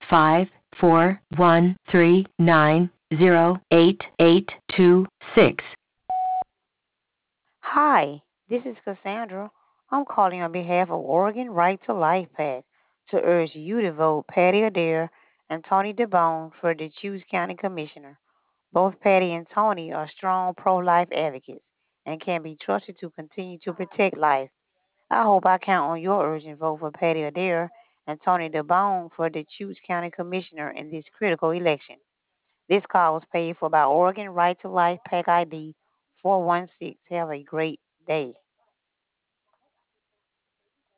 541390886. Hi, this is Cassandra. I'm calling on behalf of Oregon Right to Life PAC to urge you to vote Patty Adair and Tony DeBone for the Hughes County Commissioner. Both Patty and Tony are strong pro-life advocates and can be trusted to continue to protect life. I hope I count on your urgent vote for Patty Adair and Tony DeBone for the Hughes County Commissioner in this critical election. This call was paid for by Oregon Right to Life PAC ID 416. Have a great day.